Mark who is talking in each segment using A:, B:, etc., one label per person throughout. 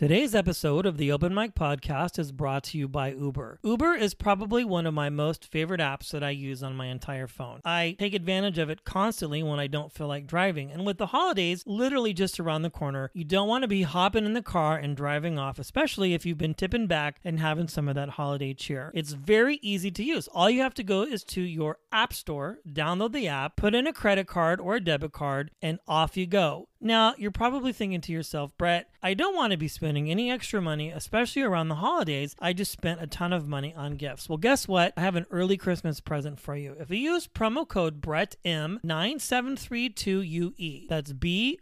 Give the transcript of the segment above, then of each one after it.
A: Today's episode of the Open Mic Podcast is brought to you by Uber. Uber is probably one of my most favorite apps that I use on my entire phone. I take advantage of it constantly when I don't feel like driving. And with the holidays literally just around the corner, you don't want to be hopping in the car and driving off, especially if you've been tipping back and having some of that holiday cheer. It's very easy to use. All you have to go is to your app store, download the app, put in a credit card or a debit card, and off you go. Now, you're probably thinking to yourself, Brett, I don't want to be spending any extra money, especially around the holidays. I just spent a ton of money on gifts. Well, guess what? I have an early Christmas present for you. If you use promo code BRETTM9732UE, that's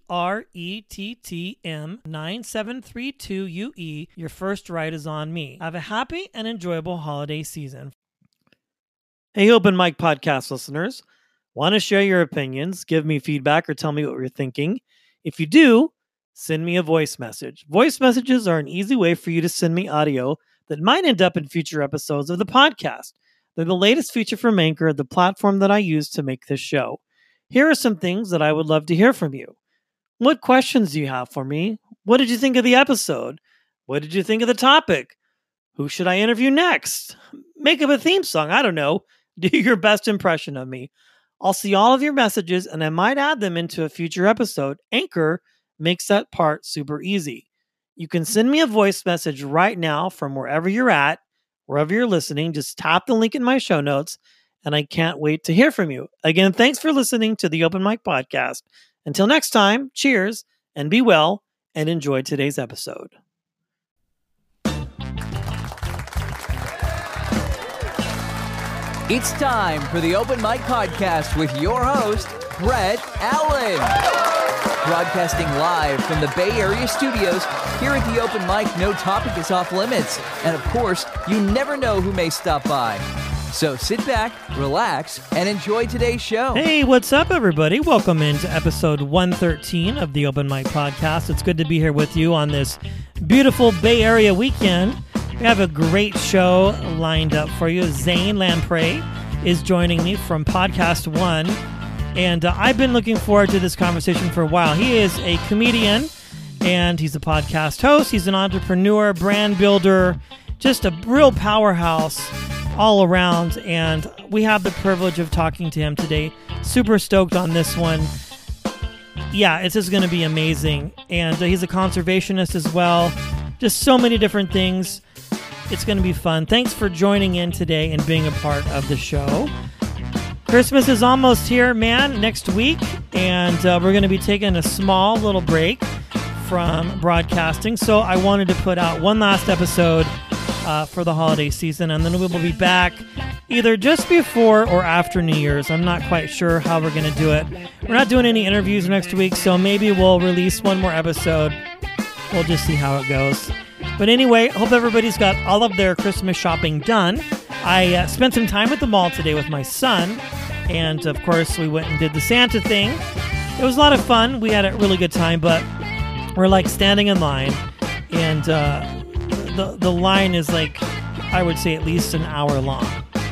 A: BRETTM9732UE, your first ride is on me. Have a happy and enjoyable holiday season. Hey, Open Mic Podcast listeners. Want to share your opinions, give me feedback, or tell me what you're thinking? If you do, send me a voice message. Voice messages are an easy way for you to send me audio that might end up in future episodes of the podcast. They're the latest feature from Anchor, the platform that I use to make this show. Here are some things that I would love to hear from you. What questions do you have for me? What did you think of the episode? What did you think of the topic? Who should I interview next? Make up a theme song. I don't know. Do your best impression of me. I'll see all of your messages and I might add them into a future episode. Anchor makes that part super easy. You can send me a voice message right now from wherever you're at, wherever you're listening. Just tap the link in my show notes and I can't wait to hear from you. Again, thanks for listening to the Open Mic Podcast. Until next time, cheers and be well and enjoy today's episode.
B: It's time for the Open Mic Podcast with your host, Brett Allen. Broadcasting live from the Bay Area studios, here at the Open Mic, no topic is off limits. And of course, you never know who may stop by. So sit back, relax, and enjoy today's show.
A: Hey, what's up, everybody? Welcome into episode 113 of the Open Mic Podcast. It's good to be here with you on this beautiful Bay Area weekend. We have a great show lined up for you. Zane Lamprey is joining me from Podcast One, and I've been looking forward to this conversation for a while. He is a comedian, and he's a podcast host. He's an entrepreneur, brand builder, just a real powerhouse all around, and we have the privilege of talking to him today. Super stoked on this one. Yeah, it's just going to be amazing, and he's a conservationist as well. Just so many different things. It's going to be fun. Thanks for joining in today and being a part of the show. Christmas is almost here, man, next week. And we're going to be taking a small little break from broadcasting. So I wanted to put out one last episode for the holiday season. And then we will be back either just before or after New Year's. I'm not quite sure how we're going to do it. We're not doing any interviews next week. So maybe we'll release one more episode. We'll just see how it goes. But anyway, hope everybody's got all of their Christmas shopping done. I spent some time at the mall today with my son. And, of course, we went and did the Santa thing. It was a lot of fun. We had a really good time, but we're, like, standing in line. And the line is, like, I would say at least an hour long.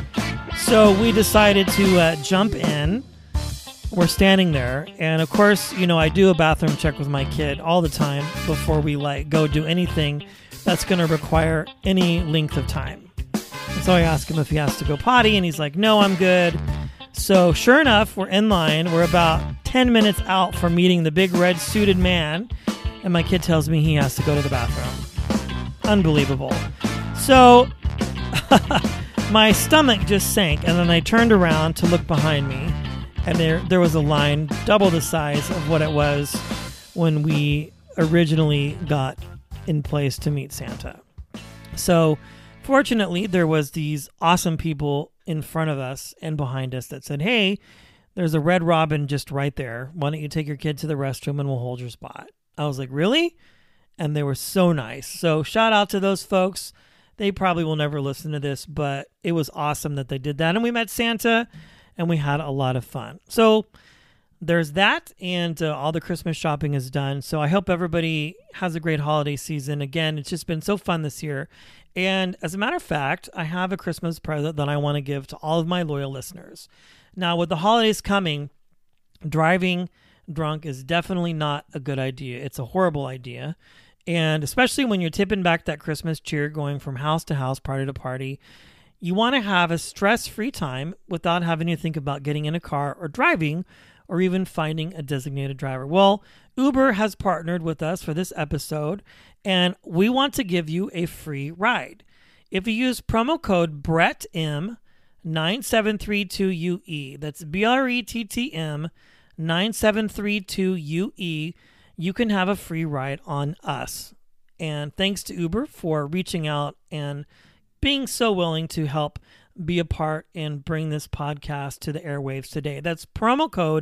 A: So we decided to jump in. We're standing there, and of course, you know, I do a bathroom check with my kid all the time before we go do anything that's going to require any length of time. And so I ask him if he has to go potty, and he's like, no, I'm good. So sure enough, we're in line. We're about 10 minutes out from meeting the big red suited man, and my kid tells me he has to go to the bathroom. Unbelievable. So my stomach just sank, and then I turned around to look behind me. And there was a line double the size of what it was when we originally got in place to meet Santa. So fortunately, there was these awesome people in front of us and behind us that said, hey, there's a Red Robin just right there. Why don't you take your kid to the restroom and we'll hold your spot? I was like, really? And they were so nice. So shout out to those folks. They probably will never listen to this, but it was awesome that they did that. And we met Santa. And we had a lot of fun. So there's that, and all the Christmas shopping is done. So I hope everybody has a great holiday season. Again, it's just been so fun this year. And as a matter of fact, I have a Christmas present that I want to give to all of my loyal listeners. Now, with the holidays coming, driving drunk is definitely not a good idea. It's a horrible idea. And especially when you're tipping back that Christmas cheer going from house to house, party to party, you want to have a stress-free time without having to think about getting in a car or driving or even finding a designated driver. Well, Uber has partnered with us for this episode, and we want to give you a free ride. If you use promo code BRETTM9732UE, that's BRETTM 9732UE, you can have a free ride on us. And thanks to Uber for reaching out and being so willing to help be a part and bring this podcast to the airwaves today. That's promo code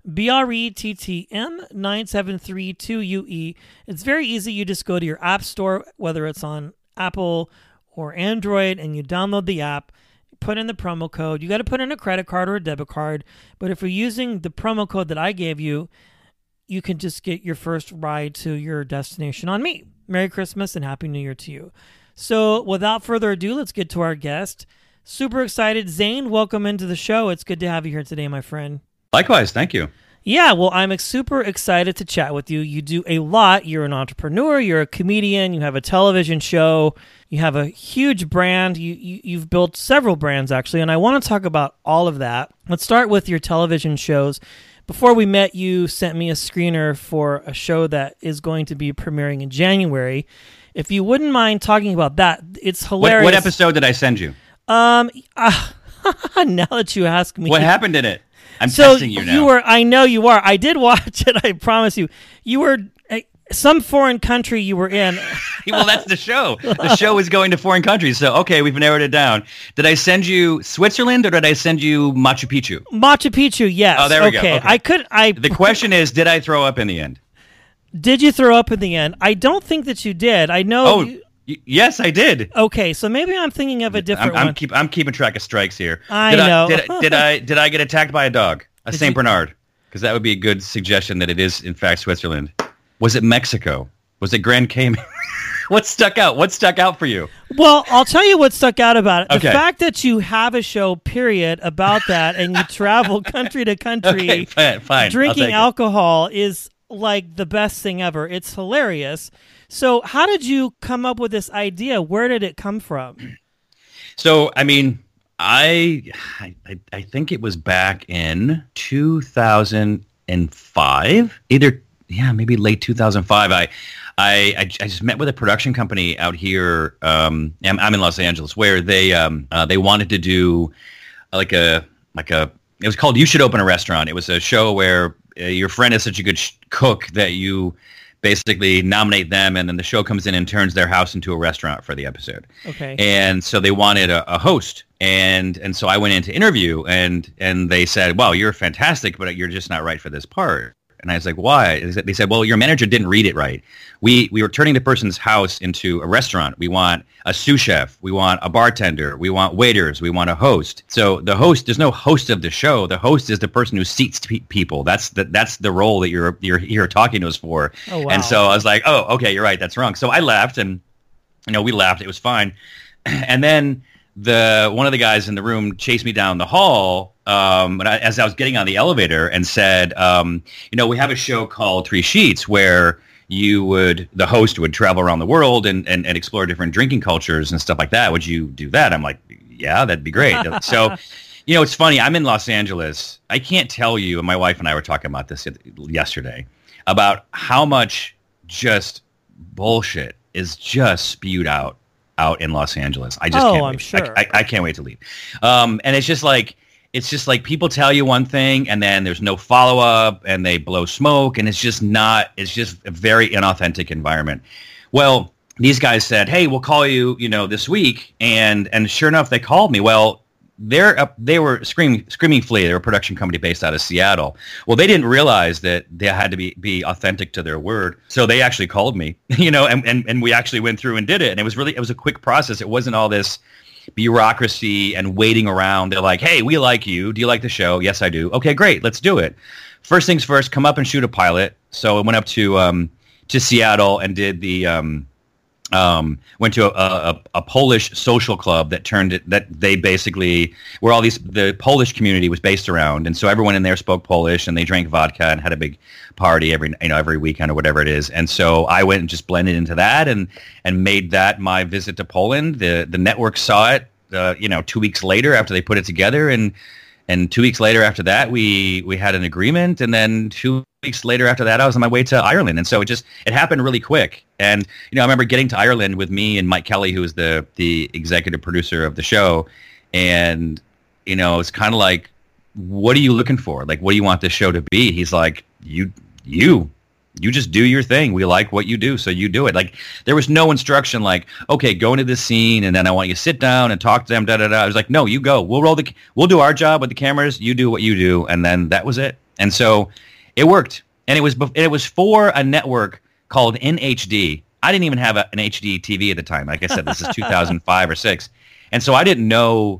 A: BRETTM9732UE. It's very easy. You just go to your app store, whether it's on Apple or Android, and you download the app, put in the promo code. You got to put in a credit card or a debit card, but if you're using the promo code that I gave you, you can just get your first ride to your destination on me. Merry Christmas and Happy New Year to you. So without further ado, let's get to our guest. Super excited. Zane, welcome into the show. It's good to have you here today, my friend.
C: Likewise. Thank you.
A: Yeah, well, I'm super excited to chat with you. You do a lot. You're an entrepreneur. You're a comedian. You have a television show. You have a huge brand. You've built several brands, actually, and I want to talk about all of that. Let's start with your television shows. Before we met, you sent me a screener for a show that is going to be premiering in January. If you wouldn't mind talking about that, it's hilarious.
C: What episode did I send you?
A: Now that you ask me.
C: What happened in it? I'm testing you now.
A: I know you are. I did watch it, I promise you. You were some foreign country you were in.
C: Well, that's the show. The show is going to foreign countries. So, okay, we've narrowed it down. Did I send you Switzerland or did I send you Machu Picchu?
A: Machu Picchu, yes.
C: Oh, there we go. Okay.
A: The
C: question is, did I throw up in the end?
A: Did you throw up in the end? I don't think that you did. I know.
C: Yes, I did.
A: Okay, so maybe I'm thinking of a different one.
C: I'm keeping track of strikes here.
A: I know.
C: Did I get attacked by a dog? A Saint Bernard? Because that would be a good suggestion that it is, in fact, Switzerland. Was it Mexico? Was it Grand Cayman? What stuck out? What stuck out for you?
A: Well, I'll tell you what stuck out about it.
C: Okay.
A: The fact that you have a show, period, about that, and you travel country to country
C: fine.
A: drinking alcohol is like the best thing ever. It's hilarious. So how did you come up with this idea? Where did it come from?
C: So, I mean, I think it was back in 2005, maybe late 2005. I just met with a production company out here. I'm in Los Angeles, where they wanted to do it was called You Should Open a Restaurant. It was a show where your friend is such a good cook that you basically nominate them, and then the show comes in and turns their house into a restaurant for the episode.
A: Okay.
C: And so they wanted a host, and so I went in to interview, and they said, "Wow, you're fantastic, but you're just not right for this part." And I was like, "Why?" They said, "Well, your manager didn't read it right. We were turning the person's house into a restaurant. We want a sous chef. We want a bartender. We want waiters. We want a host. So the host, there's no host of the show. The host is the person who seats people. That's the role that you're here talking to us for."
A: Oh, wow.
C: And so I was like, "Oh, okay, you're right. That's wrong." So I laughed, and we laughed. It was fine. And then one of the guys in the room chased me down the hall as I was getting on the elevator and said, "We have a show called Three Sheets where the host would travel around the world and explore different drinking cultures and stuff like that. Would you do that?" I'm like, "Yeah, that'd be great." So, it's funny. I'm in Los Angeles. I can't tell you, and my wife and I were talking about this yesterday, about how much just bullshit is just spewed out in Los Angeles. I just can't wait.
A: I'm sure.
C: I can't wait to leave. And it's just like people tell you one thing and then there's no follow-up and they blow smoke, and it's just a very inauthentic environment. Well, these guys said, "Hey, we'll call you, this week." And sure enough, they called me. Well, they were Screaming Flea. They were a production company based out of Seattle. Well, they didn't realize that they had to be authentic to their word. So they actually called me, and we actually went through and did it. And it was a quick process. It wasn't all this bureaucracy and waiting around. They're like, "Hey, we like you. Do you like the show?" "Yes, I do." "Okay, great. Let's do it. First things first, come up and shoot a pilot." So I went up to Seattle and did the went to a Polish social club that they basically where all the Polish community was based around, and so everyone in there spoke Polish, and they drank vodka and had a big party every weekend or whatever it is. And so I went and just blended into that and made that my visit to Poland. The network saw it 2 weeks later after they put it together, and 2 weeks later after that we had an agreement, and then 2 weeks later after that I was on my way to Ireland. And so it happened really quick. And I remember getting to Ireland with me and Mike Kelly, who was the executive producer of the show, and it's kind of like, what are you looking for? Like, what do you want this show to be? He's like, you just do your thing. We like what you do, so you do it. Like, there was no instruction like, okay, go into this scene, and then I want you to sit down and talk to them, da da da. I was like, no, you go. We'll do our job with the cameras. You do what you do, and then that was it. And so it worked, and it was for a network called NHD. I didn't even have an HD TV at the time. Like I said, this is 2005 or 6, and so I didn't know.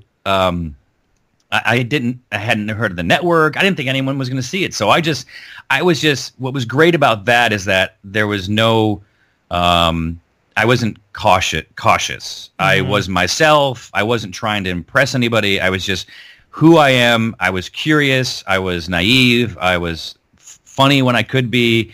C: I hadn't heard of the network. I didn't think anyone was going to see it. So what was great about that is that there was no, I wasn't cautious. Mm-hmm. I was myself. I wasn't trying to impress anybody. I was just who I am. I was curious. I was naive. I was funny when I could be.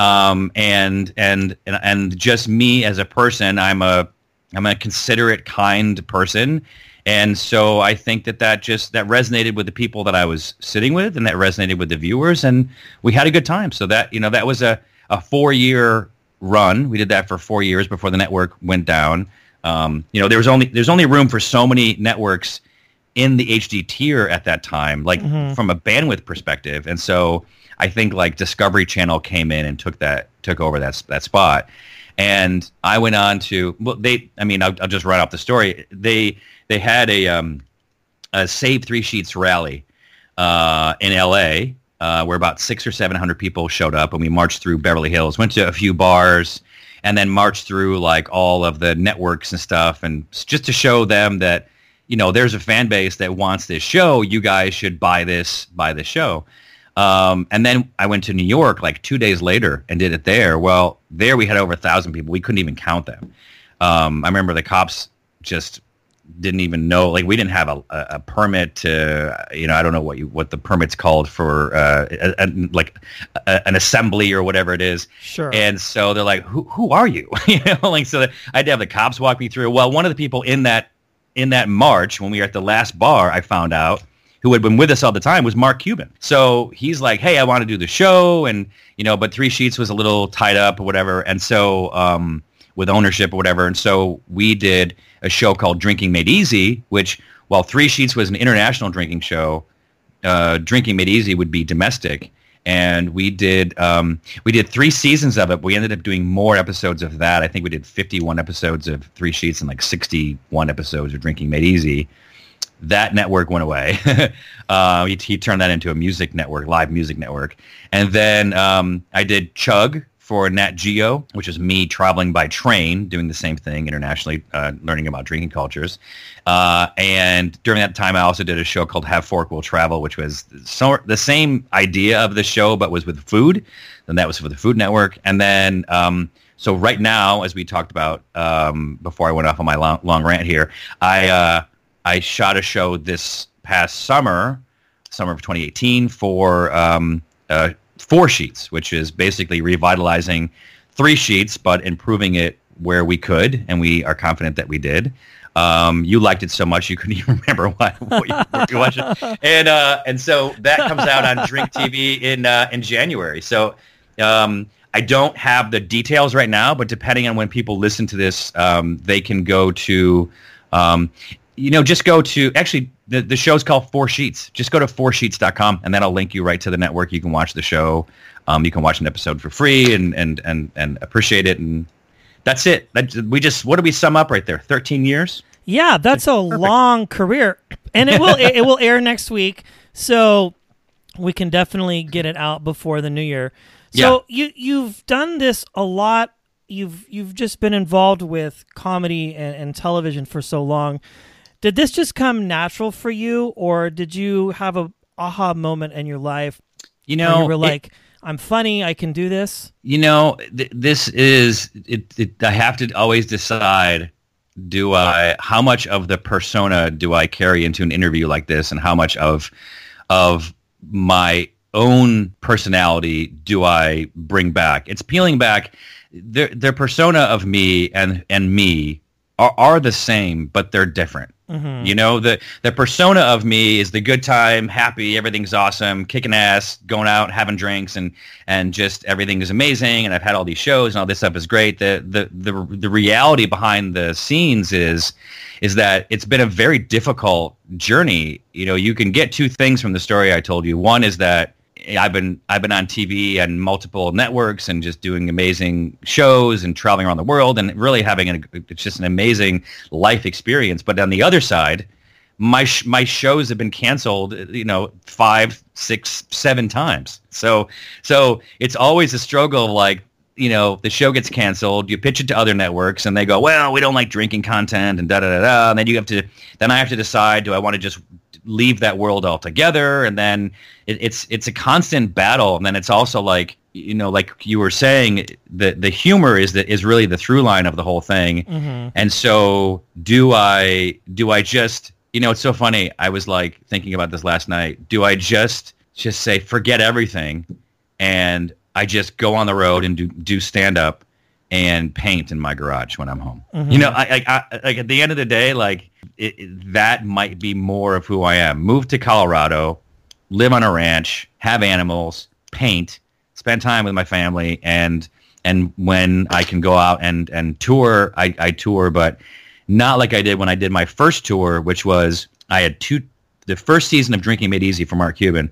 C: And just me as a person. I'm a considerate, kind person. And so I think that resonated with the people that I was sitting with, and that resonated with the viewers, and we had a good time. So that was a 4-year run. We did that for 4 years before the network went down. There's only room for so many networks in the HD tier at that time, like from a bandwidth perspective. And so I think like Discovery Channel came in and took over that spot. And I went on to I'll just run off the story. They had a Save 3 Sheets rally in L.A. Where about 600 or 700 people showed up, and we marched through Beverly Hills, went to a few bars, and then marched through like all of the networks and stuff, and just to show them that there's a fan base that wants this show. You guys should buy this show. And then I went to New York like 2 days later and did it there. Well, there we had over 1,000 people. We couldn't even count them. I remember the cops just didn't even know, like we didn't have a permit to, I don't know what the permit's called for an assembly or whatever it is.
A: Sure.
C: And so they're like, who are you? So I had to have the cops walk me through. Well, one of the people in that march, when we were at the last bar, I found out, who had been with us all the time, was Mark Cuban. So he's like, hey, I want to do the show. And, but 3 Sheets was a little tied up or whatever. And so with ownership or whatever. And so we did a show called Drinking Made Easy, which, while 3 Sheets was an international drinking show, Drinking Made Easy would be domestic. And we did 3 seasons of it. But we ended up doing more episodes of that. I think we did 51 episodes of 3 Sheets and like 61 episodes of Drinking Made Easy. That network went away. He turned that into a music network, live music network. And then I did Chug for Nat Geo, which is me traveling by train, doing the same thing internationally, learning about drinking cultures. And during that time, I also did a show called Have Fork Will Travel, which was the same idea of the show, but was with food. And that was for the Food Network. And then, so right now, as we talked about before I went off on my long rant here, I shot a show this past summer of 2018 for 4 Sheets, which is basically revitalizing 3 Sheets, but improving it where we could, and we are confident that we did. You liked it so much you couldn't even remember what you watched. And so that comes out on Drink TV in January. So I don't have the details right now, but depending on when people listen to this, they can go to just go to, actually, the show's called 4 Sheets. Just go to 4sheets.com, and that'll link you right to the network. You can watch the show. You can watch an episode for free and appreciate it. And that's it. What do we sum up right there? 13 years?
A: Yeah, that's a long career. And it will air next week, so we can definitely get it out before the new year. So you've done this a lot. You've just been involved with comedy and television for so long. Did this just come natural for you, or did you have a aha moment in your life where you were like, I'm funny, I can do this?
C: This is it. I have to always decide: how much of the persona do I carry into an interview like this, and how much of my own personality do I bring back? It's peeling back. Their persona of me and me are the same, but they're different. Mm-hmm. The persona of me is the good time, happy, everything's awesome, kicking ass, going out, having drinks, and just everything is amazing. And I've had all these shows, and all this stuff is great. The reality behind the scenes is that it's been a very difficult journey. You can get two things from the story I told you. One is that I've been on TV and multiple networks and just doing amazing shows and traveling around the world and really having it's just an amazing life experience. But on the other side, my shows have been canceled, 5, 6, 7 times. So it's always a struggle. Like, the show gets canceled, you pitch it to other networks, and they go, well, we don't like drinking content, and da da da da. And then I have to decide, do I want to just leave that world altogether? And then it's a constant battle. And then it's also like, like you were saying, the humor is really the through line of the whole thing. Mm-hmm. And so do I just, it's so funny. I was like thinking about this last night. Do I just say, forget everything, and I just go on the road and do stand up and paint in my garage when I'm home? Mm-hmm. I like at the end of the day, like that might be more of who I am. Move to Colorado, live on a ranch, have animals, paint, spend time with my family, and when I can go out and tour, I tour, but not like I did when I did my first tour, which was I had the first season of Drinking Made Easy for Mark Cuban.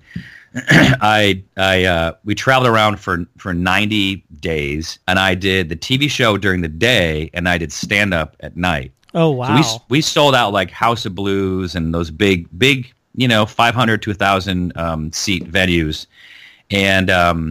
C: We traveled around for 90 days, and I did the TV show during the day, and I did stand up at night.
A: Oh wow!
C: So we sold out like House of Blues and those big 500 to 1,000 seat venues, and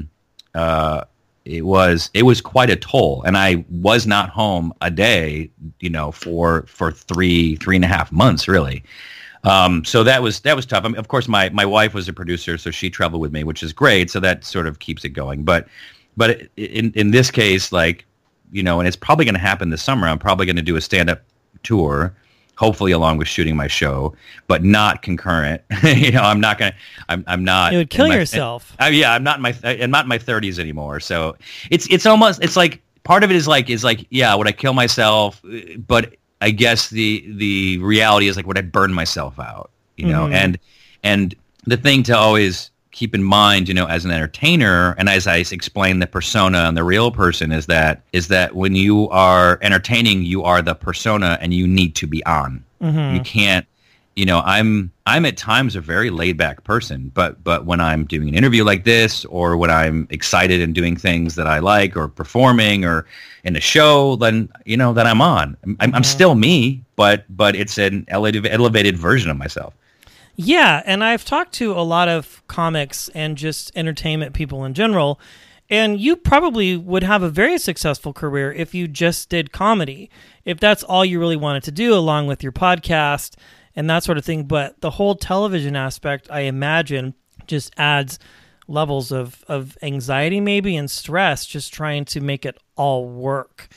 C: it was quite a toll. And I was not home a day, for 3.5 months really. So that was tough. I mean, of course, my wife was a producer, so she traveled with me, which is great. So that sort of keeps it going. But in this case, like, and it's probably going to happen this summer. I'm probably going to do a stand-up tour, hopefully along with shooting my show, but not concurrent. I'm not going to. I'm not.
A: You would kill yourself.
C: I'm not in my 30s anymore. So it's almost, it's like part of it is like yeah, would I kill myself? But I guess the reality is like, would I burn myself out? Mm-hmm. And the thing to always keep in mind, as an entertainer, and as I explain the persona and the real person, is that when you are entertaining, you are the persona, and you need to be on. Mm-hmm. You can't. I'm at times a very laid back person, but when I'm doing an interview like this, or when I'm excited and doing things that I like, or performing, or in a show, then then I'm on. I'm still me, but it's an elevated version of myself.
A: Yeah, and I've talked to a lot of comics and just entertainment people in general, and you probably would have a very successful career if you just did comedy, if that's all you really wanted to do, along with your podcast and that sort of thing. But the whole television aspect, I imagine, just adds levels of anxiety maybe and stress, just trying to make it all work.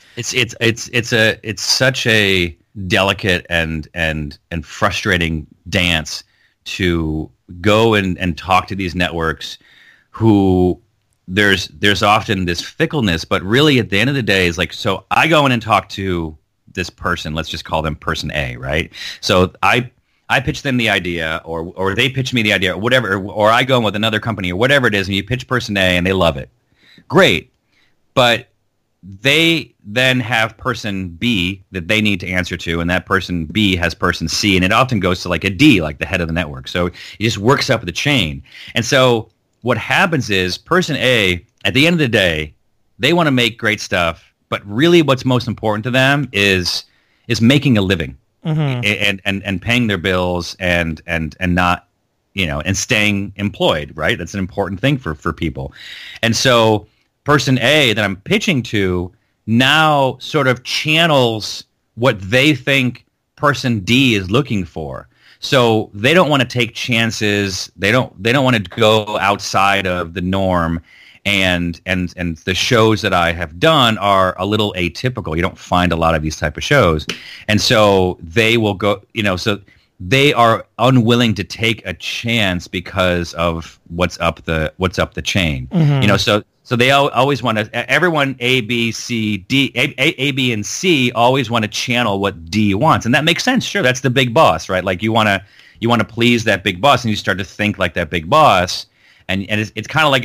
C: It's such a delicate and frustrating dance to go and talk to these networks who there's often this fickleness, but really at the end of the day is like, so I go in and talk to this person, let's just call them person A, right? So I pitch them the idea, or they pitch me the idea, or whatever, or I go in with another company or whatever it is, and you pitch person A and they love it. Great. But they then have person B that they need to answer to, and that person B has person C, and it often goes to like a D, like the head of the network. So it just works up the chain. And so what happens is person A, at the end of the day, they want to make great stuff, but really what's most important to them is making a living. Mm-hmm. and paying their bills and not, and staying employed, right? That's an important thing for people. And so person A that I'm pitching to now sort of channels what they think person D is looking for. So they don't want to take chances. They don't want to go outside of the norm. and the shows that I have done are a little atypical. You don't find a lot of these type of shows, and so they will go, so they are unwilling to take a chance because of what's up the chain. So they always want to. Everyone A, B, C, D, A, B, and C always want to channel what D wants, and that makes sense. Sure, that's the big boss, right? Like you want to please that big boss, and you start to think like that big boss, and it's kind of like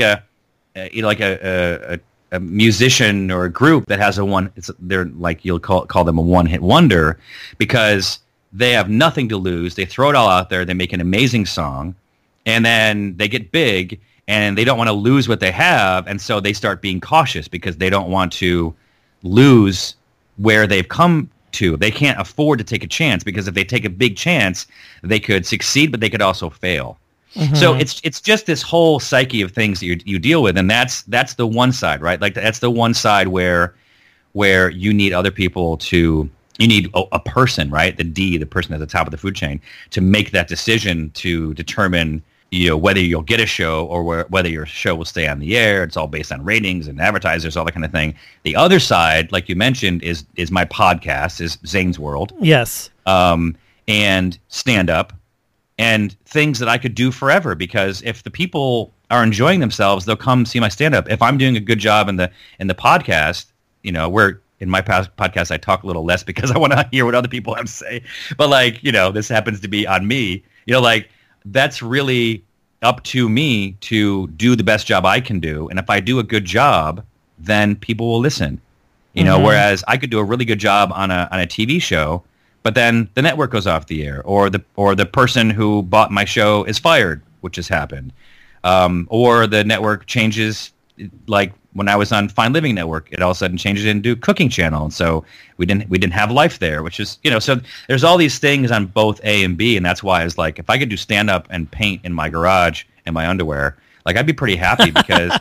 C: a musician or a group that has they're like, you'll call them a one-hit wonder, because they have nothing to lose. They throw it all out there. They make an amazing song, and then they get big, and they don't want to lose what they have, and so they start being cautious because they don't want to lose where they've come to. They can't afford to take a chance, because if they take a big chance, they could succeed, but they could also fail. So it's just this whole psyche of things that you deal with, and that's the one side, right? Like that's the one side where you need other people to. You need a person, right? The person at the top of the food chain, to make that decision to determine, whether you'll get a show or whether your show will stay on the air. It's all based on ratings and advertisers, all that kind of thing. The other side, like you mentioned, is my podcast, is Zane's World.
A: Yes.
C: And stand up and things that I could do forever, because if the people are enjoying themselves, they'll come see my stand up. If I'm doing a good job in the podcast, where in my podcast, I talk a little less because I want to hear what other people have to say. But this happens to be on me. That's really up to me to do the best job I can do. And if I do a good job, then people will listen. Whereas I could do a really good job on a TV show, but then the network goes off the air, or the person who bought my show is fired, which has happened, or the network changes, like. When I was on Fine Living Network, it all of a sudden changed into Cooking Channel, and so we didn't have life there, which is so there's all these things on both A and B, and that's why I was like, if I could do stand up and paint in my garage in my underwear, like I'd be pretty happy, because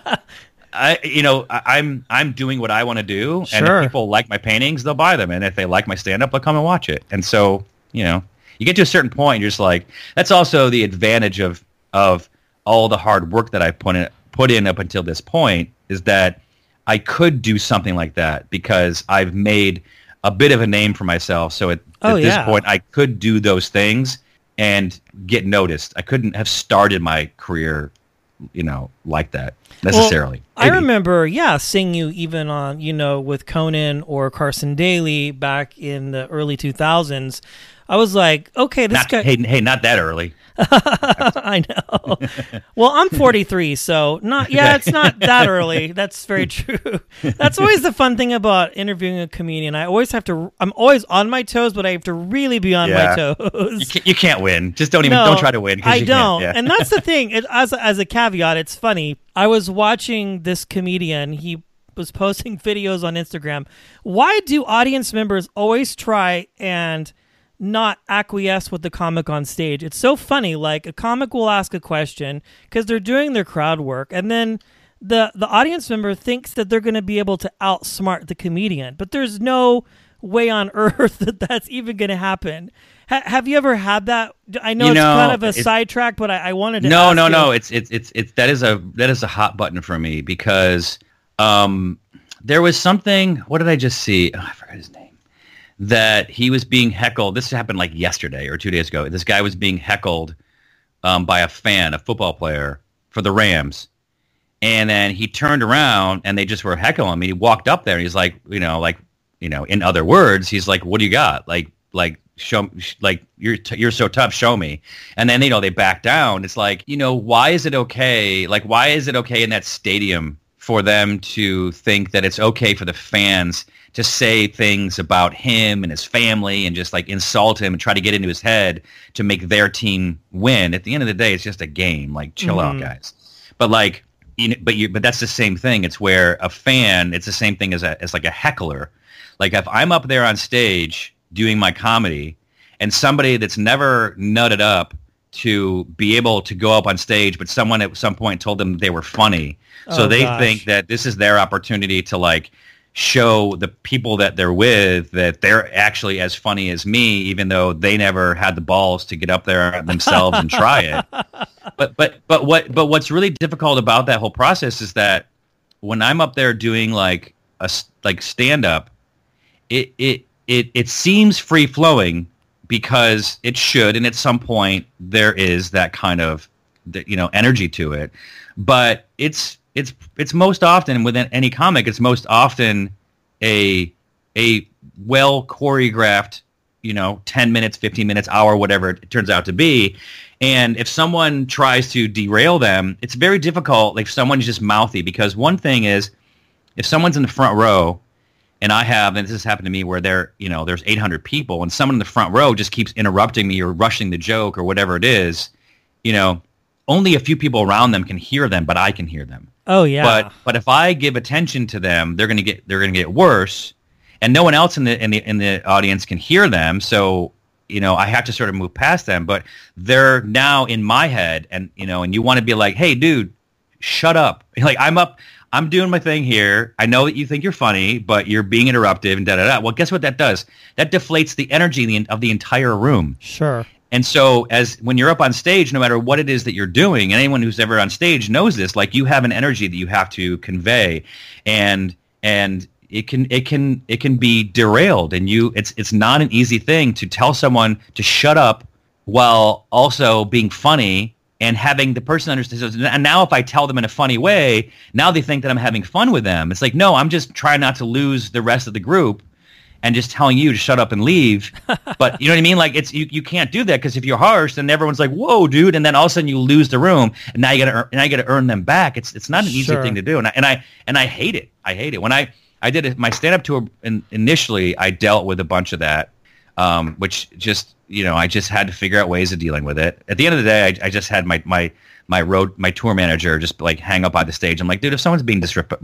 C: I'm doing what I want to do, and if people like my paintings, they'll buy them, and if they like my stand up, they'll come and watch it, and so you get to a certain point, you're just like, that's also the advantage of all the hard work that I've put in up until this point, is that I could do something like that because I've made a bit of a name for myself. So at this point, I could do those things and get noticed. I couldn't have started my career, like that necessarily.
A: Well, I remember, seeing you even on, with Conan or Carson Daly back in the early 2000s. I was like, okay, this guy.
C: Hey, not that early.
A: I know. Well, I'm 43, so it's not that early. That's very true. That's always the fun thing about interviewing a comedian. I'm always on my toes, but I have to really be on my toes.
C: You can't win. Just don't try to win.
A: I don't. Yeah. And that's the thing. As a caveat, it's funny. I was watching this comedian. He was posting videos on Instagram. Why do audience members always try and not acquiesce with the comic on stage? It's so funny. Like, a comic will ask a question because they're doing their crowd work, and then the audience member thinks that they're going to be able to outsmart the comedian, but there's no way on earth that that's even going to happen. Have you ever had that? I know it's kind of a sidetrack, but I wanted to ask you.
C: No. It's that is a hot button for me, because there was something. What did I just see? Oh, I forgot his name. That he was being heckled. This happened like yesterday or 2 days ago. This guy was being heckled by a football player for the Rams. And then he turned around and they just were heckling him. He walked up there and he's like, in other words, he's like, what do you got? Like show, like you're so tough, show me. And then, they back down. It's like, why is it okay? Like, why is it okay in that stadium for them to think that it's okay for the fans to say things about him and his family and just like insult him and try to get into his head to make their team win? At the end of the day, it's just a game. Like, chill out, guys. But like, but that's the same thing. It's where a fan, it's the same thing as like a heckler. Like, if I'm up there on stage doing my comedy and somebody that's never nutted up to be able to go up on stage, but someone at some point told them they were funny. So they think that this is their opportunity to like show the people that they're with that they're actually as funny as me, even though they never had the balls to get up there themselves and try it. But what's really difficult about that whole process is that when I'm up there doing like stand up, it seems free flowing because it should, and at some point there is that kind of energy to it. But it's most often within any comic, it's most often a well choreographed 10 minutes, 15 minutes, hour, whatever it turns out to be. And if someone tries to derail them, it's very difficult. Like if someone's just mouthy, because one thing is if someone's in the front row and and this has happened to me where there's 800 people and someone in the front row just keeps interrupting me or rushing the joke or whatever it is, only a few people around them can hear them, but I can hear them.
A: Oh yeah.
C: But if I give attention to them, they're going to get worse. And no one else in the audience can hear them, so I have to sort of move past them. But they're now in my head, and and you want to be like, hey, dude, shut up! Like I'm doing my thing here. I know that you think you're funny, but you're being interrupted and da da da. Well, guess what that does? That deflates the energy of the entire room.
A: Sure.
C: And so, when you're up on stage, no matter what it is that you're doing, and anyone who's ever on stage knows this, like you have an energy that you have to convey, and it can be derailed, and it's not an easy thing to tell someone to shut up while also being funny and having the person understand. And now if I tell them in a funny way, now they think that I'm having fun with them. It's like, no, I'm just trying not to lose the rest of the group and just telling you to shut up and leave. But you know what I mean? Like you can't do that, because if you're harsh, then everyone's like, whoa, dude, and then all of a sudden you lose the room, and now you gotta earn them back. It's not an easy thing to do, and I hate it. I hate it. When I did my stand-up tour, initially I dealt with a bunch of that, which just, I just had to figure out ways of dealing with it. At the end of the day, I just had my tour manager just like hang up by the stage. I'm like, dude, if someone's being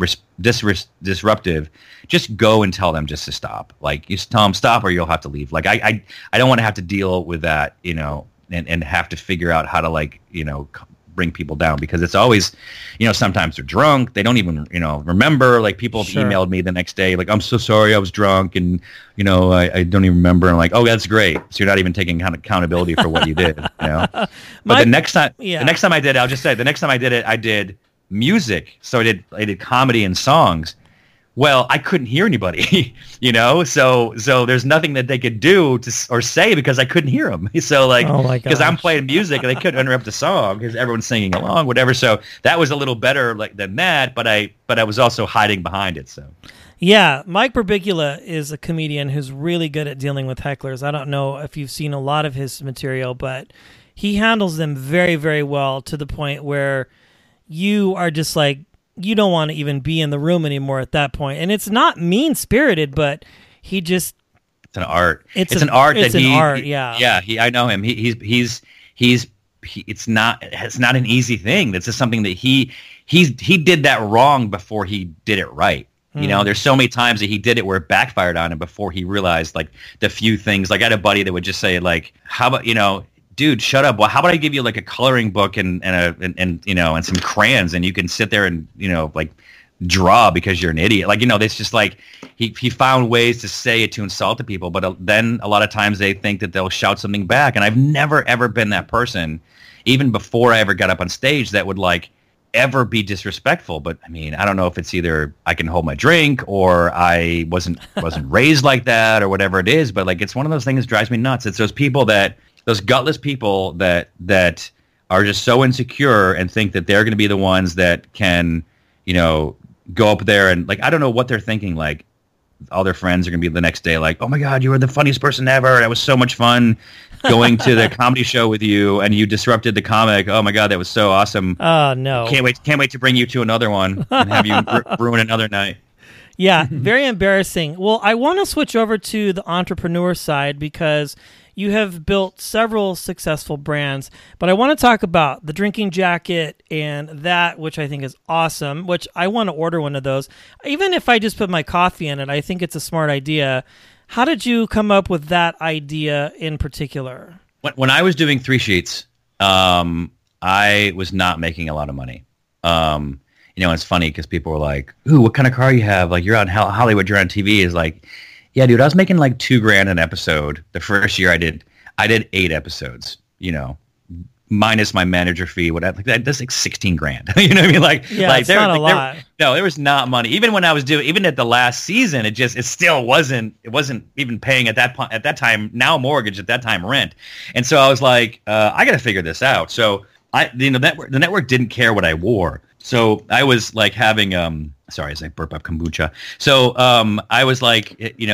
C: disruptive, just go and tell them just to stop. Like, you just tell them stop or you'll have to leave. Like, I don't want to have to deal with that, and have to figure out how to bring people down, because it's always, sometimes they're drunk, they don't even remember. Like, people have emailed me the next day like, I'm so sorry, I was drunk, and I don't even remember. And I'm like, oh, that's great, so you're not even taking accountability for what you did. But the next time I did it, I'll just say, the next time I did it, I did music. So I did comedy and songs. Well, I couldn't hear anybody, so there's nothing that they could do or say, because I couldn't hear them. So because I'm playing music and they couldn't interrupt the song because everyone's singing along, whatever. So that was a little better than that, but I was also hiding behind it. So.
A: Yeah, Mike Birbiglia is a comedian who's really good at dealing with hecklers. I don't know if you've seen a lot of his material, but he handles them very, very well, to the point where you are just like, you don't want to even be in the room anymore at that point. And it's not mean-spirited, but he just...
C: It's an art. It's an art.
A: Yeah.
C: Yeah, I know him. It's not an easy thing. That's just something that he did that wrong before he did it right. There's so many times that he did it where it backfired on him before he realized, like, the few things. Like, I had a buddy that would just say, like, how about, dude, shut up. Well, how about I give you like a coloring book and some crayons, and you can sit there and, like, draw because you're an idiot. Like, it's just like he found ways to say it to insult the people, but then a lot of times they think that they'll shout something back. And I've never, ever been that person, even before I ever got up on stage, that would like ever be disrespectful. But I mean, I don't know if it's either I can hold my drink or I wasn't raised like that or whatever it is. But like, it's one of those things that drives me nuts. It's those gutless people that are just so insecure and think that they're going to be the ones that can, go up there and, like, I don't know what they're thinking. Like, all their friends are going to be the next day like, oh my God, you were the funniest person ever. That was so much fun going to the comedy show with you, and you disrupted the comic. Oh my God, that was so awesome.
A: Oh no.
C: Can't wait to bring you to another one and have you ruin another night.
A: Yeah, very embarrassing. Well, I want to switch over to the entrepreneur side, because you have built several successful brands, but I want to talk about the drinking jacket and that, which I think is awesome, which I want to order one of those. Even if I just put my coffee in it, I think it's a smart idea. How did you come up with that idea in particular?
C: When I was doing 3 Sheets, I was not making a lot of money. It's funny because people were like, ooh, what kind of car you have? Like, you're out in Hollywood, you're on TV. Is like, yeah, dude, I was making like $2,000 an episode. The first year I did 8 episodes, minus my manager fee, that's like 16 grand. You know what I mean?
A: It's not a lot.
C: There was not money. Even when I was even at the last season, it still wasn't even paying at that time, now mortgage, at that time rent. And so I was like, I got to figure this out. So the network didn't care what I wore. So I was like having, sorry, as I burp up kombucha. So I was like,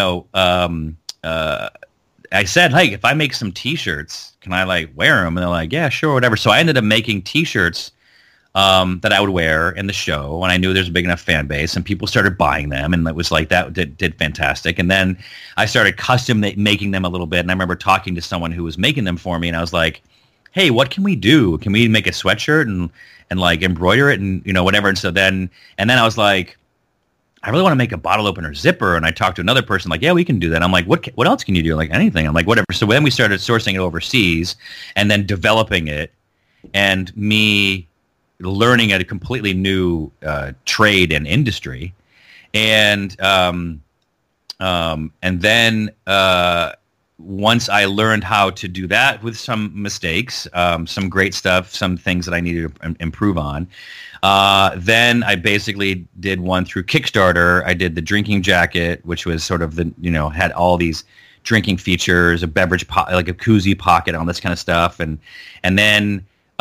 C: I said, hey, if I make some T-shirts, can I like wear them? And they're like, yeah, sure, whatever. So I ended up making T-shirts that I would wear in the show, and I knew there's a big enough fan base, and people started buying them, and it was like that did fantastic. And then I started custom making them a little bit, and I remember talking to someone who was making them for me, and I was like, hey, what can we do? Can we make a sweatshirt and like embroider it and whatever? And so then I was like, I really want to make a bottle opener zipper. And I talked to another person like, yeah, we can do that. I'm like, what else can you do? Like anything. I'm like, whatever. So then we started sourcing it overseas and then developing it, and me learning a completely new trade and industry. And then once I learned how to do that with some mistakes, some great stuff, some things that I needed to improve on, then I basically did one through Kickstarter. I did the drinking jacket, which was sort of had all these drinking features, a beverage like a koozie pocket, all this kind of stuff, and then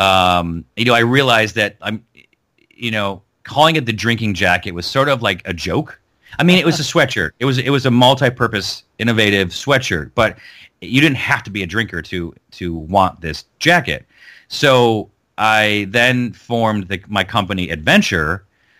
C: I realized that I'm calling it the drinking jacket was sort of like a joke. I mean, it was a sweatshirt. It was a multi-purpose, innovative sweatshirt, but you didn't have to be a drinker to want this jacket. So I then formed my company Adventure.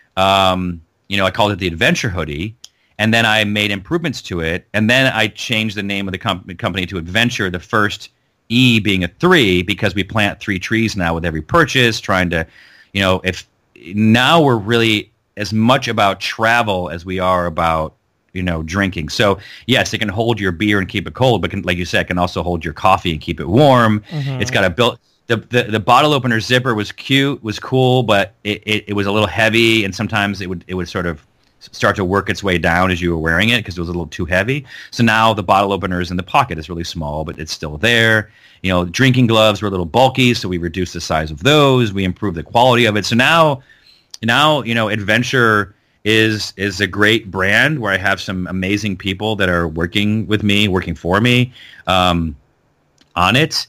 C: I called it the Adventure Hoodie, and then I made improvements to it, and then I changed the name of the company to Adventure, the first E being a 3, because we plant 3 trees now with every purchase, trying to, if now we're really as much about travel as we are about, drinking. So yes, it can hold your beer and keep it cold, but like you said, it can also hold your coffee and keep it warm. Mm-hmm. It's got a built. The bottle opener zipper was cute, was cool, but it was a little heavy, and sometimes it would sort of start to work its way down as you were wearing it because it was a little too heavy. So now the bottle opener is in the pocket. It's really small, but it's still there. Drinking gloves were a little bulky, so we reduced the size of those. We improved the quality of it. So now Adventure is a great brand where I have some amazing people that are working for me on it.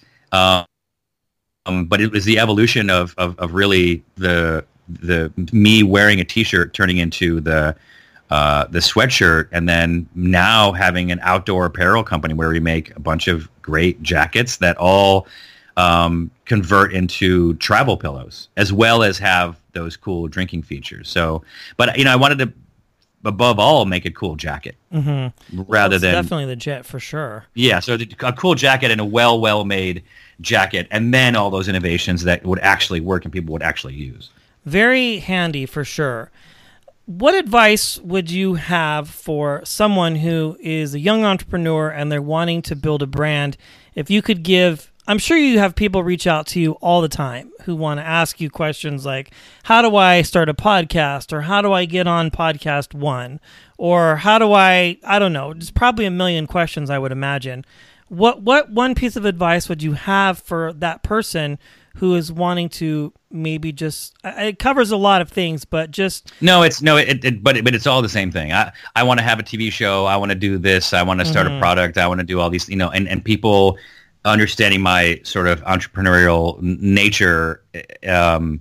C: But it was the evolution of really the me wearing a T-shirt turning into the sweatshirt, and then now having an outdoor apparel company where we make a bunch of great jackets that all convert into travel pillows, as well as have those cool drinking features. So, but I wanted to, above all, make a cool jacket rather than
A: definitely the jet for sure.
C: Yeah, so a cool jacket and a well made jacket, and then all those innovations that would actually work and people would actually use.
A: Very handy for sure. What advice would you have for someone who is a young entrepreneur and they're wanting to build a brand? If you could give, I'm sure you have people reach out to you all the time who want to ask you questions like, how do I start a podcast? Or how do I get on podcast one? Or how do I don't know, there's probably a million questions I would imagine. What one piece of advice would you have for that person who is wanting to maybe just, it covers a lot of things, but just...
C: but it's all the same thing. I want to have a TV show. I want to do this. I want to start a product. I want to do all these, and people understanding my sort of entrepreneurial nature, and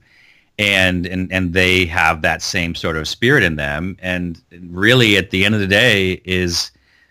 C: they have that same sort of spirit in them. And really at the end of the day is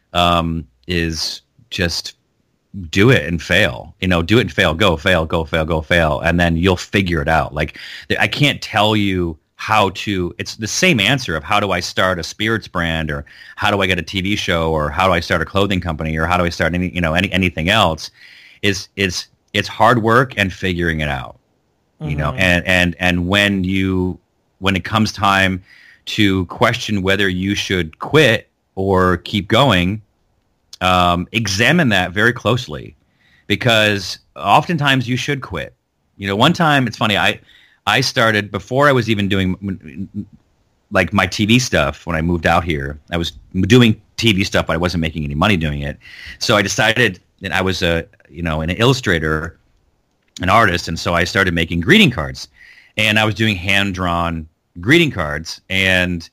C: just do it and fail, do it and fail, go fail. And then you'll figure it out. Like, I can't tell you how to, it's the same answer of how do I start a spirits brand, or how do I get a TV show, or how do I start a clothing company, or how do I start anything else. It's hard work and figuring it out, and when it comes time to question whether you should quit or keep going, examine that very closely, because oftentimes you should quit. One time, it's funny, I started, before I was even doing like my TV stuff, when I moved out here, I was doing TV stuff, but I wasn't making any money doing it. So I decided that I was an illustrator, an artist, and so I started making greeting cards, and I was doing hand-drawn greeting cards, and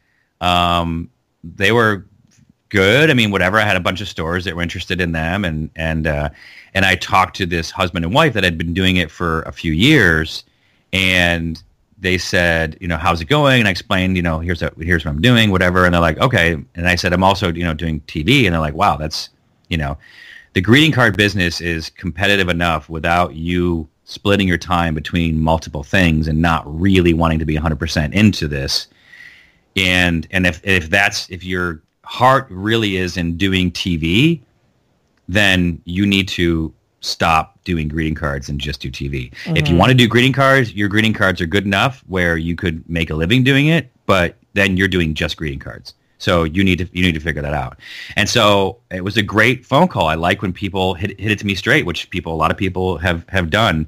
C: they were good. I mean, whatever. I had a bunch of stores that were interested in them, and I talked to this husband and wife that had been doing it for a few years, and they said, how's it going? And I explained, here's what I'm doing, whatever. And they're like, okay. And I said, I'm also, doing TV. And they're like, wow, that's, the greeting card business is competitive enough without you splitting your time between multiple things and not really wanting to be 100% into this. And if your heart really is in doing TV, then you need to stop doing greeting cards and just do TV. Mm-hmm. If you want to do greeting cards, your greeting cards are good enough where you could make a living doing it, but then you're doing just greeting cards. So you need to figure that out. And so it was a great phone call. I like when people hit it to me straight, which a lot of people have done,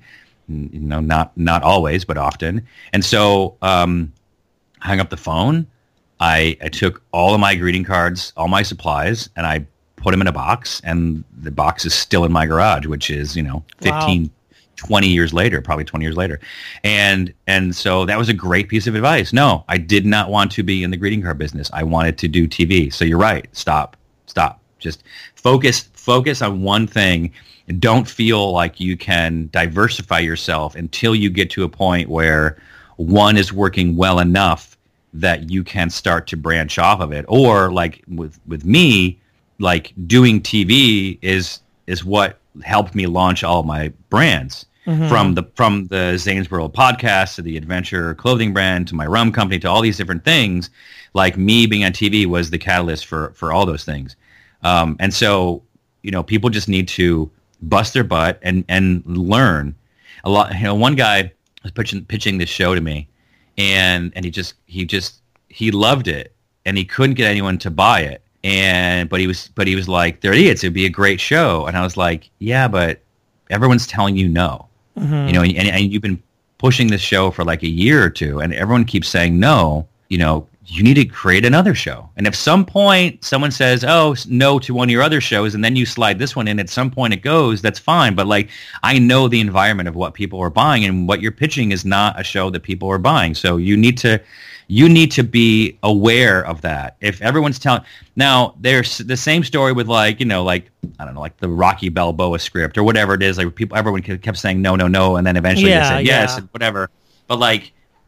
C: not always, but often. And so I hung up the phone. I took all of my greeting cards, all my supplies, and I put them in a box, and the box is still in my garage, which is, 15, 20 years later, probably 20 years later. And so that was a great piece of advice. No, I did not want to be in the greeting card business. I wanted to do TV. So you're right. Stop. Just focus on one thing. Don't feel like you can diversify yourself until you get to a point where one is working well enough that you can start to branch off of it. Or like with me, like doing TV is what helped me launch all of my brands, mm-hmm. from the Zane's World podcast to the adventure clothing brand to my rum company to all these different things. Like me being on TV was the catalyst for all those things. And so, people just need to bust their butt and learn a lot. One guy was pitching this show to me, and he loved it, and he couldn't get anyone to buy it. But he was like, they're idiots. It'd be a great show. And I was like, yeah, but everyone's telling you no, mm-hmm. And you've been pushing this show for like a year or two, and everyone keeps saying no. You need to create another show. And if some point someone says, oh, no to one of your other shows, and then you slide this one in, at some point it goes, that's fine. But like, I know the environment of what people are buying, and what you're pitching is not a show that people are buying. So you need to be aware of that. If everyone's telling, now there's the same story with like, I don't know, like the Rocky Balboa script or whatever it is. Like everyone kept saying no, and then eventually they said yes and whatever. But like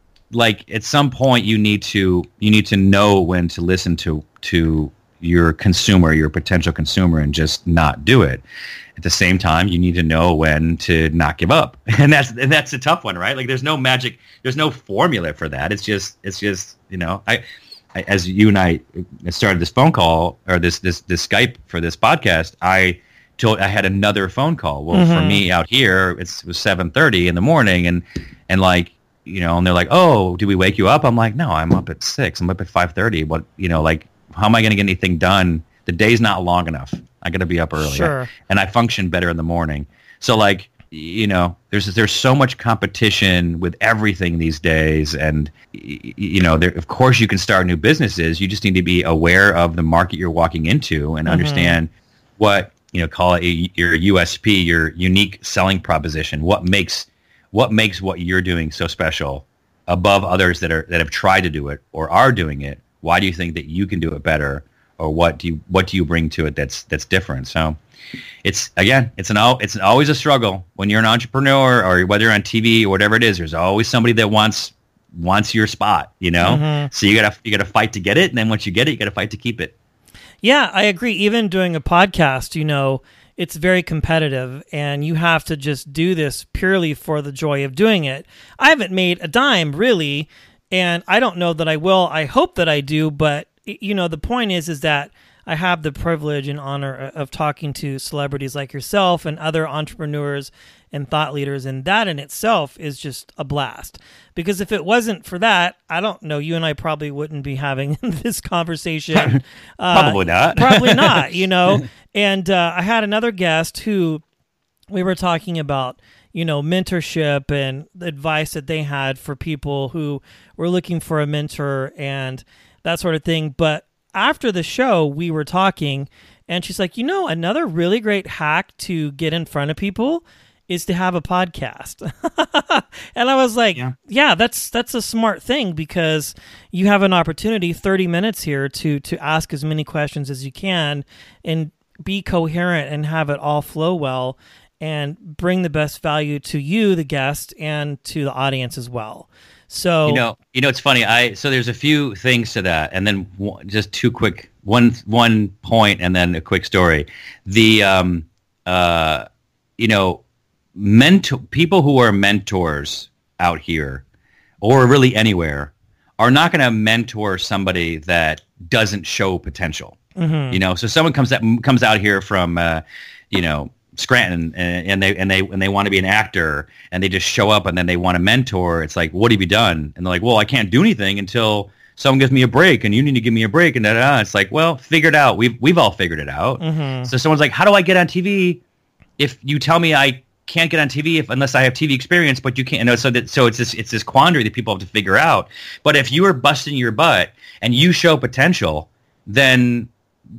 C: at some point you need to know when to listen to your consumer, your potential consumer, and just not do it. At the same time, you need to know when to not give up, and that's a tough one, right? Like there's no magic, there's no formula for that. It's just I as you and I started this phone call or this Skype for this podcast, I had another phone call. Well, mm-hmm. for me out here, it was 7:30 in the morning, and like. And they're like, oh, do we wake you up? I'm like, no, I'm up at 6. I'm up at 5:30. What, like, how am I going to get anything done? The day's not long enough. I got to be up early.
A: Sure.
C: And I function better in the morning. So like, there's so much competition with everything these days. And, of course you can start new businesses. You just need to be aware of the market you're walking into and mm-hmm. understand what, call it your USP, your unique selling proposition. What makes what you're doing so special above others that have tried to do it or are doing it? Why do you think that you can do it better, or what do you bring to it that's different? So it's always a struggle when you're an entrepreneur, or whether you're on TV or whatever it is. There's always somebody that wants your spot, Mm-hmm. So you gotta fight to get it, and then once you get it, you gotta fight to keep it.
A: Yeah, I agree. Even doing a podcast, it's very competitive, and you have to just do this purely for the joy of doing it. I haven't made a dime, really, and I don't know that I will. I hope that I do, but, the point is that I have the privilege and honor of talking to celebrities like yourself and other entrepreneurs and thought leaders, and that in itself is just a blast. Because if it wasn't for that, I don't know, you and I probably wouldn't be having this conversation.
C: Probably not.
A: Probably not, And I had another guest who we were talking about, mentorship and the advice that they had for people who were looking for a mentor and that sort of thing. But after the show, we were talking, and she's like, another really great hack to get in front of people is to have a podcast. And I was like, yeah, that's a smart thing, because you have an opportunity 30 minutes here to ask as many questions as you can and be coherent and have it all flow well and bring the best value to you, the guest, and to the audience as well. So
C: it's funny. So there's a few things to that, and then just two quick one point, and then a quick story. The people who are mentors out here, or really anywhere, are not going to mentor somebody that doesn't show potential. Mm-hmm. So someone comes out here from Scranton, and they want to be an actor, and they just show up, and then they want to mentor. It's like, what have you done? And they're like, well, I can't do anything until someone gives me a break, and you need to give me a break, and da-da-da. It's like, well, figure it out. We've all figured it out. Mm-hmm. So someone's like, how do I get on TV if you tell me I can't get on TV unless I have TV experience, but you can't. So it's this quandary that people have to figure out. But if you are busting your butt and you show potential, then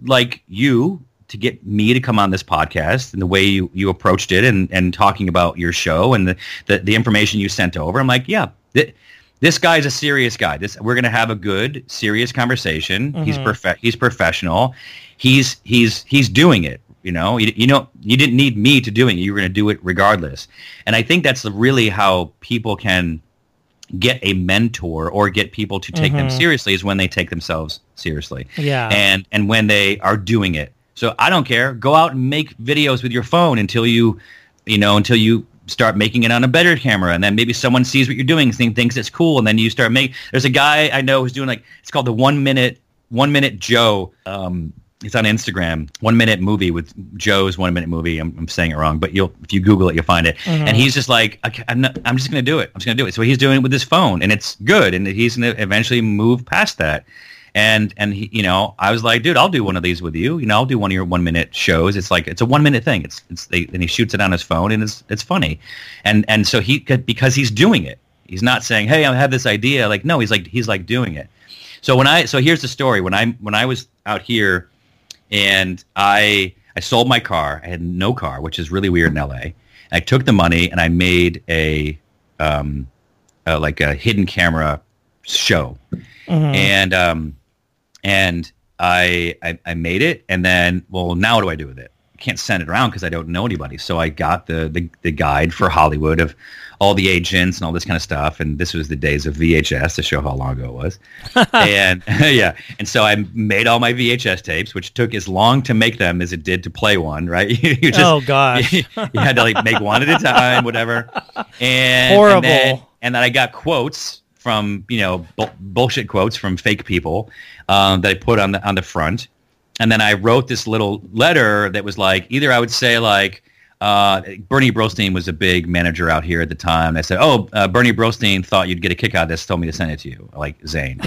C: to get me to come on this podcast and the way you approached it and talking about your show and the information you sent over, I'm like, yeah, this guy's a serious guy. We're going to have a good, serious conversation. Mm-hmm. He's professional. He's doing it. You didn't need me to do it. You were going to do it regardless. And I think that's really how people can get a mentor or get people to take them seriously, is when they take themselves seriously. Yeah. And when they are doing it. So I don't care. Go out and make videos with your phone until you start making it on a better camera, and then maybe someone sees what you're doing, thinks it's cool, and then you start making. There's a guy I know who's doing it's called the 1 minute Joe. It's on Instagram. 1 minute movie with Joe's 1 minute movie. I'm saying it wrong, but if you Google it, you'll find it. Mm-hmm. And he's just like, okay, I'm just going to do it. I'm just going to do it. So he's doing it with his phone, and it's good, and he's going to eventually move past that. And he, I was like, dude, I'll do one of these with you. I'll do one of your 1 minute shows. It's like, it's a 1 minute thing. And he shoots it on his phone, and it's funny. And so because he's doing it, he's not saying, hey, I have this idea. Like, no, he's like doing it. So here's the story. When I was out here, and I sold my car. I had no car, which is really weird in LA. I took the money and I made a hidden camera show. Mm-hmm. And I made it, and then, well, now what do I do with it? I can't send it around because I don't know anybody. So I got the guide for Hollywood of all the agents and all this kind of stuff. And this was the days of VHS, to show how long ago it was. And yeah. And so I made all my VHS tapes, which took as long to make them as it did to play one, right?
A: Oh gosh.
C: You had to make one at a time, whatever. And
A: horrible.
C: And then I got quotes from, bullshit quotes from fake people that I put on the front. And then I wrote this little letter that was either I would say Bernie Brillstein was a big manager out here at the time. I said, Bernie Brillstein thought you'd get a kick out of this, told me to send it to you, like Zane.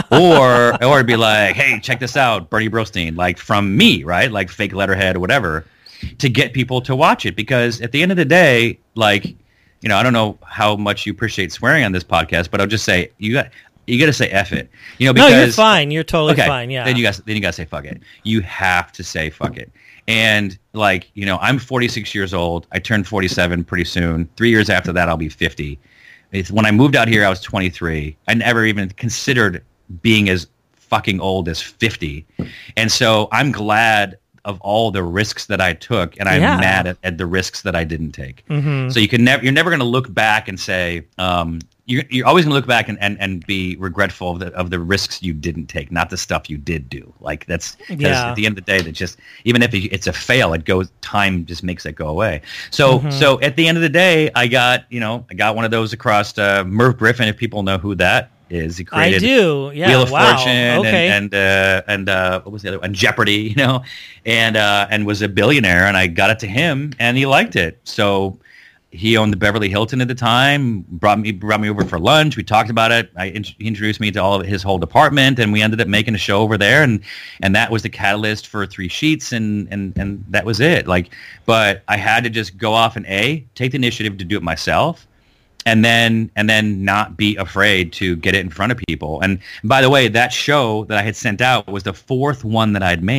C: or it'd be like, hey, check this out, Bernie Brillstein, from me, right? Like fake letterhead or whatever, to get people to watch it. Because at the end of the day, I don't know how much you appreciate swearing on this podcast, but I'll just say you got to say F it. Because,
A: no, you're fine. You're totally fine. Yeah.
C: Then you got to say fuck it. You have to say fuck it. And I'm 46 years old. I turned 47 pretty soon. 3 years after that, I'll be 50. When I moved out here, I was 23. I never even considered being as fucking old as 50. And so I'm glad of all the risks that I took, and I'm mad at the risks that I didn't take. Mm-hmm. So you're never going to look back and say, you're always going to look back and be regretful of the risks you didn't take, not the stuff you did do. That's because at the end of the day, that just, even if it's a fail, time just makes it go away. So so at the end of the day, I got one of those across Merv Griffin, if people know who that is. He created Wheel of Fortune and what was the other one? Jeopardy, and was a billionaire, and I got it to him, and he liked it. So he owned the Beverly Hilton at the time, brought me over for lunch. We talked about it. He introduced me to all of his whole department, and we ended up making a show over there, and that was the catalyst for 3 Sheets, and that was it. But I had to just go off and take the initiative to do it myself, and then not be afraid to get it in front of people. And by the way, that show that I had sent out was the 4th one that I'd made.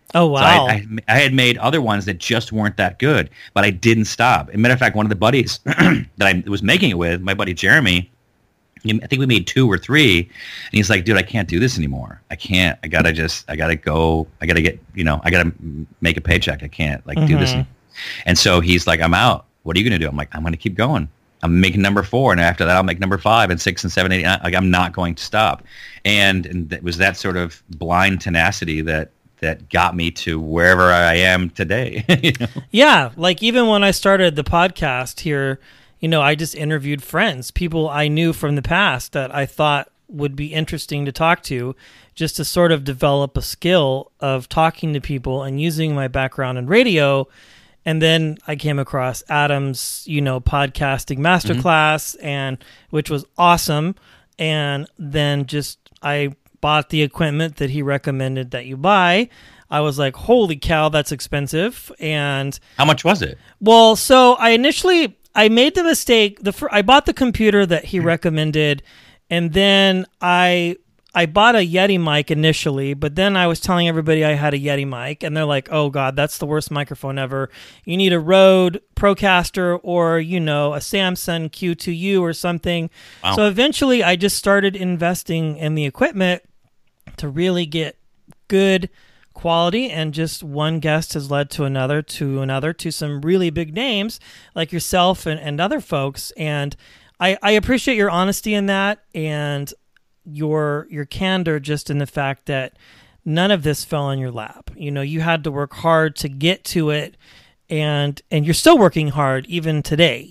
A: Oh, wow.
C: So I had made other ones that just weren't that good, but I didn't stop. As a matter of fact, one of the buddies that I was making it with, my buddy Jeremy, I think we made 2 or 3, and he's like, dude, I can't do this anymore. I can't. I gotta go. I gotta get, I gotta make a paycheck. I can't do this anymore. And so he's like, I'm out. What are you gonna do? I'm like, I'm gonna keep going. I'm making number 4, and after that, I'll make number 5 and 6 and 7, 8. Like, I'm not going to stop. And it was that sort of blind tenacity that got me to wherever I am today.
A: Yeah, like even when I started the podcast here, I just interviewed friends, people I knew from the past that I thought would be interesting to talk to, just to sort of develop a skill of talking to people and using my background in radio. And then I came across Adam's, podcasting masterclass, and which was awesome. And then I bought the equipment that he recommended that you buy. I was like, holy cow, that's expensive. And
C: how much was it?
A: Well, so I made the mistake. I bought the computer that he recommended, and then I bought a Yeti mic initially, but then I was telling everybody I had a Yeti mic, and they're like, oh, God, that's the worst microphone ever. You need a Rode Procaster or, a Samsung Q2U or something. Wow. So eventually I just started investing in the equipment to really get good quality, and just one guest has led to another, to some really big names like yourself and other folks. And I appreciate your honesty in that, and your candor just in the fact that none of this fell in your lap. You had to work hard to get to it, and you're still working hard even today.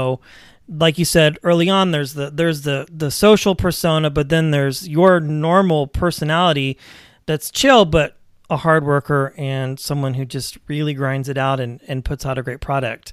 A: Like you said early on, there's the social persona, but then there's your normal personality that's chill but a hard worker and someone who just really grinds it out and puts out a great product.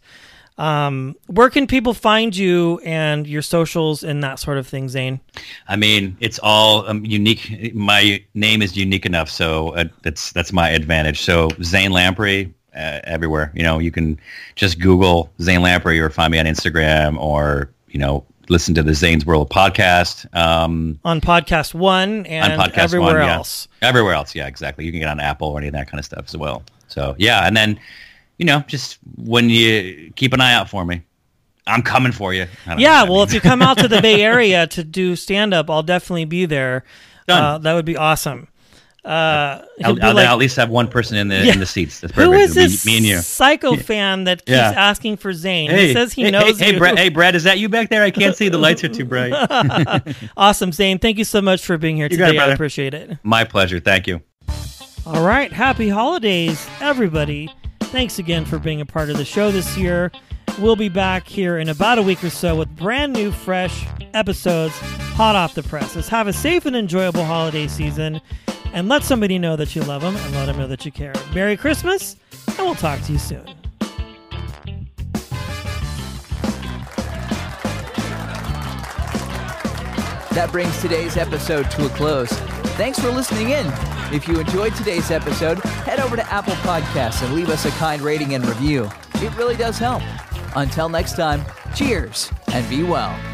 A: Where can people find you and your socials and that sort of thing, Zane?
C: I mean, it's all unique. My name is unique enough, so that's my advantage. So Zane Lamprey everywhere. You can just Google Zane Lamprey or find me on Instagram, or listen to the Zane's World podcast
A: on Podcast One and on Podcast everywhere
C: One,
A: else.
C: Yeah. Everywhere else, yeah, exactly. You can get on Apple or any of that kind of stuff as well. So yeah, and then just when you keep an eye out for me, I'm coming for you.
A: Yeah, well, if you come out to the Bay Area to do stand-up, I'll definitely be there. That would be awesome.
C: I'll at least have one person in the seats. That's perfect.
A: Who is this
C: me and you.
A: psycho fan that keeps asking for Zane? He says he knows you.
C: Hey, Brad, is that you back there? I can't see. The lights are too bright.
A: Awesome, Zane. Thank you so much for being here today. I appreciate it.
C: My pleasure. Thank you.
A: All right. Happy holidays, everybody. Thanks again for being a part of the show this year. We'll be back here in about a week or so with brand new, fresh episodes hot off the presses. Have a safe and enjoyable holiday season, and let somebody know that you love them, and let them know that you care. Merry Christmas, and we'll talk to you soon.
B: That brings today's episode to a close. Thanks for listening in. If you enjoyed today's episode, head over to Apple Podcasts and leave us a kind rating and review. It really does help. Until next time, cheers and be well.